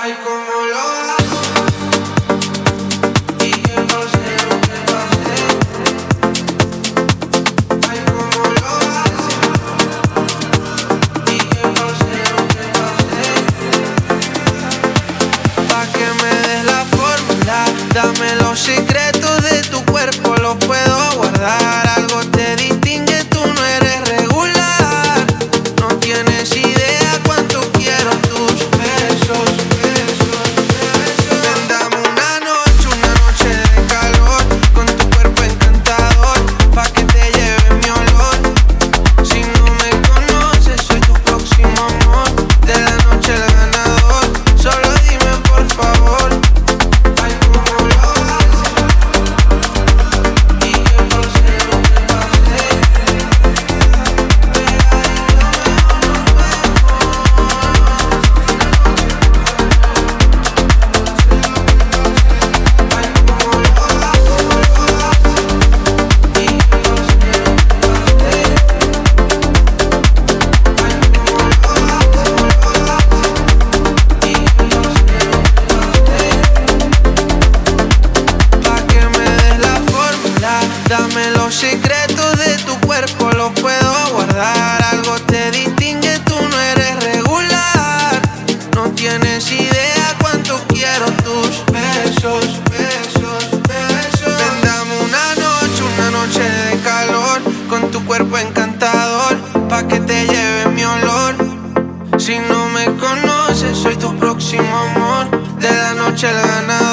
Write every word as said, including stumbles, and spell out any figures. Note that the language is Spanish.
Ay, cómo lo hago y qué pase lo que pase. Ay, cómo lo hace y qué pase lo que pase. Pa' que me des la fórmula, dame los secretos de tu cuerpo, los puedo guardar. Algo te distingue, tú no eres regular. No tienes idea cuánto quiero tus besos. Dame los secretos de tu cuerpo, los puedo guardar. Algo te distingue, tú no eres regular. No tienes idea cuánto quiero tus besos, besos, besos. Ven, dame una noche, una noche de calor, con tu cuerpo encantador, pa' que te lleve mi olor. Si no me conoces, soy tu próximo amor, de la noche al ganador.